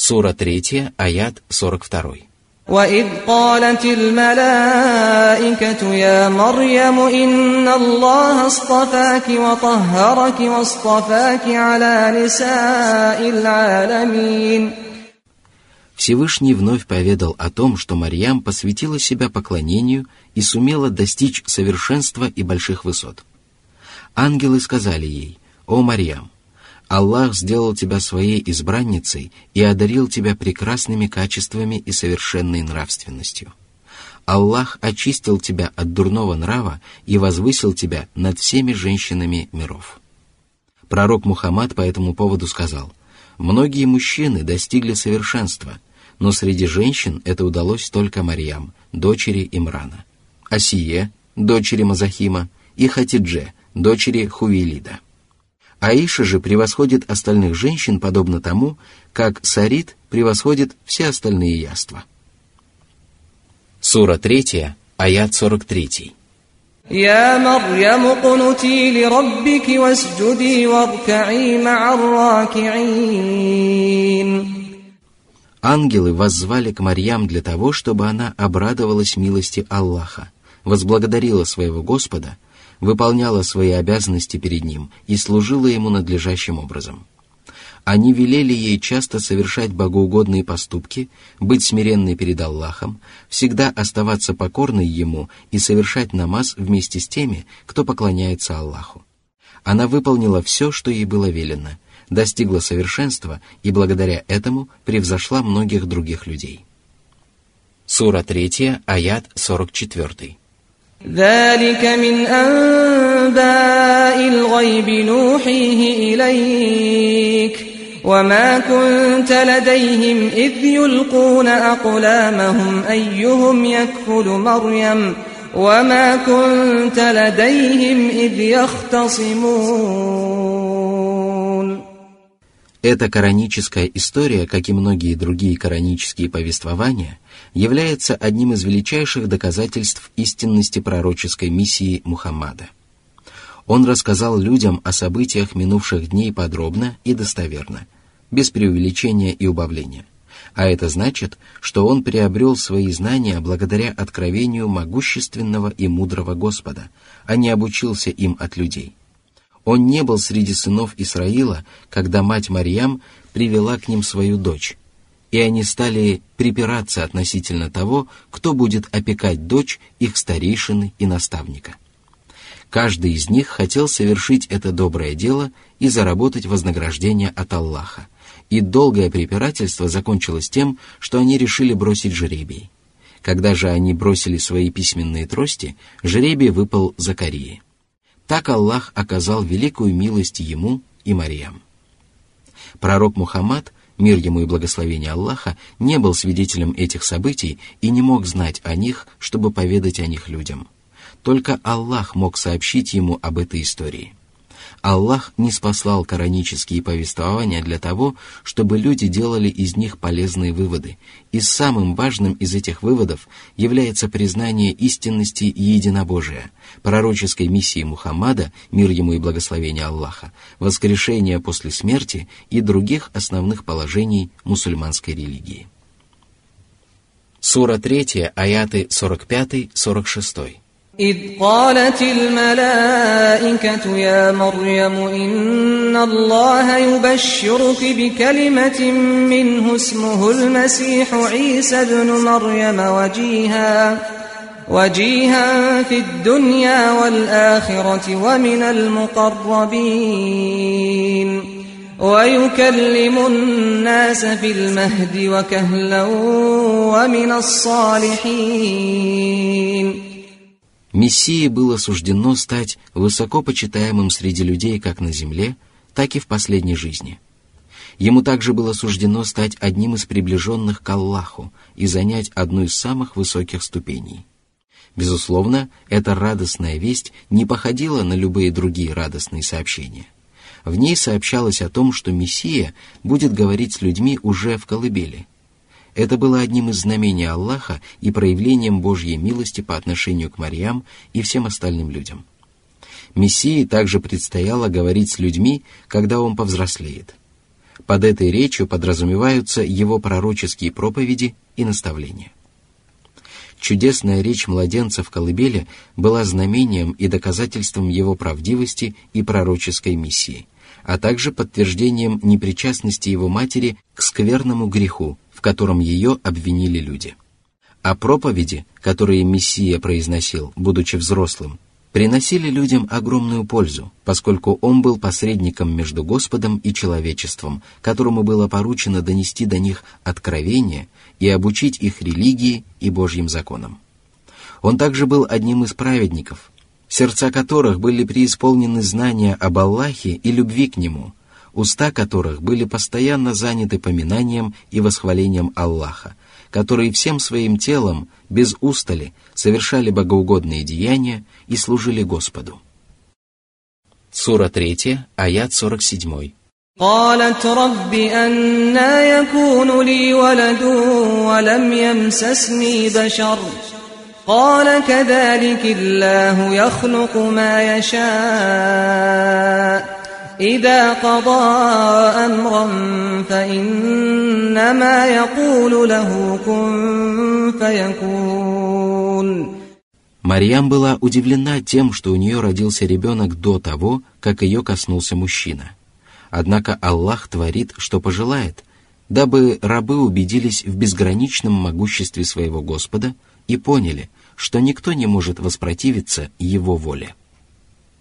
Сура 3, аят 42. وَإِذْ قَالَتِ الْمَلَائِكَةُ يَا مَرْيَمُ إِنَّ اللَّهَ اصْطَفَاكِ وَطَهَّرَكِ وَاصْطَفَاكِ عَلَى نِسَاءِ الْعَالَمِينَ. Всевышний вновь поведал о том, что Марьям посвятила себя поклонению и сумела достичь совершенства и больших высот. Ангелы сказали ей: «О Марьям, Аллах сделал тебя своей избранницей и одарил тебя прекрасными качествами и совершенной нравственностью. Аллах очистил тебя от дурного нрава и возвысил тебя над всеми женщинами миров». Пророк Мухаммад по этому поводу сказал: «Многие мужчины достигли совершенства, но среди женщин это удалось только Марьям, дочери Имрана, Асие, дочери Мазахима, и Хатидже, дочери Хувейлида. Аиша же превосходит остальных женщин подобно тому, как Сарид превосходит все остальные яства». Сура 3, аят 43. «Я Марьям, кунути ли раббики васджуди варкаи ма'ар раки'ин». Ангелы воззвали к Марьям для того, чтобы она обрадовалась милости Аллаха, возблагодарила своего Господа, выполняла свои обязанности перед Ним и служила Ему надлежащим образом. Они велели ей часто совершать богоугодные поступки, быть смиренной перед Аллахом, всегда оставаться покорной Ему и совершать намаз вместе с теми, кто поклоняется Аллаху. Она выполнила все, что ей было велено, достигла совершенства и благодаря этому превзошла многих других людей. Сура 3, аят 44. ذلك من أنباء الغيب نوحيه إليك وما كنت لديهم إذ يلقون أقلامهم أيهم يكفل مريم وما كنت لديهم إذ يختصمون. Эта кораническая история, как и многие другие коранические повествования, является одним из величайших доказательств истинности пророческой миссии Мухаммада. Он рассказал людям о событиях минувших дней подробно и достоверно, без преувеличения и убавления. А это значит, что он приобрел свои знания благодаря откровению могущественного и мудрого Господа, а не обучился им от людей. Он не был среди сынов Исраила, когда мать Марьям привела к ним свою дочь, и они стали припираться относительно того, кто будет опекать дочь их старейшины и наставника. Каждый из них хотел совершить это доброе дело и заработать вознаграждение от Аллаха, и долгое препирательство закончилось тем, что они решили бросить жребий. Когда же они бросили свои письменные трости, жребий выпал Закарии. Так Аллах оказал великую милость ему и Марьям. Пророк Мухаммад, мир ему и благословение Аллаха, не был свидетелем этих событий и не мог знать о них, чтобы поведать о них людям. Только Аллах мог сообщить ему об этой истории. Аллах ниспослал коранические повествования для того, чтобы люди делали из них полезные выводы, и самым важным из этих выводов является признание истинности и единобожия, пророческой миссии Мухаммада, мир ему и благословение Аллаха, воскрешения после смерти и других основных положений мусульманской религии. Сура 3, аяты 45-46. إذ قالت الملائكة يا مريم إن الله يبشرك بكلمة منه اسمه المسيح عيسى ابن مريم وجيها في الدنيا والآخرة ومن المقربين ويكلم الناس في المهد وكهلا ومن الصالحين. Мессии было суждено стать высокопочитаемым среди людей как на земле, так и в последней жизни. Ему также было суждено стать одним из приближенных к Аллаху и занять одну из самых высоких ступеней. Безусловно, эта радостная весть не походила на любые другие радостные сообщения. В ней сообщалось о том, что Мессия будет говорить с людьми уже в колыбели. Это было одним из знамений Аллаха и проявлением Божьей милости по отношению к Марьям и всем остальным людям. Мессии также предстояло говорить с людьми, когда он повзрослеет. Под этой речью подразумеваются его пророческие проповеди и наставления. Чудесная речь младенца в колыбели была знамением и доказательством его правдивости и пророческой миссии, а также подтверждением непричастности его матери к скверному греху, в котором ее обвинили люди. А проповеди, которые Мессия произносил, будучи взрослым, приносили людям огромную пользу, поскольку он был посредником между Господом и человечеством, которому было поручено донести до них откровение и обучить их религии и Божьим законам. Он также был одним из праведников, сердца которых были преисполнены знания об Аллахе и любви к Нему, уста которых были постоянно заняты поминанием и восхвалением Аллаха, которые всем своим телом, без устали, совершали богоугодные деяния и служили Господу. Сура 3, аят 47. قالت رب أنى يكون لي ولد ولم يمسسني بشر قال كذلك الله يخلق ما يشاء إذا قضى أمرا فإنما يقول له كن فيكون. Марьям была удивлена тем, что у нее родился ребенок до того, как ее коснулся мужчина. Однако Аллах творит, что пожелает, дабы рабы убедились в безграничном могуществе своего Господа и поняли, что никто не может воспротивиться Его воле.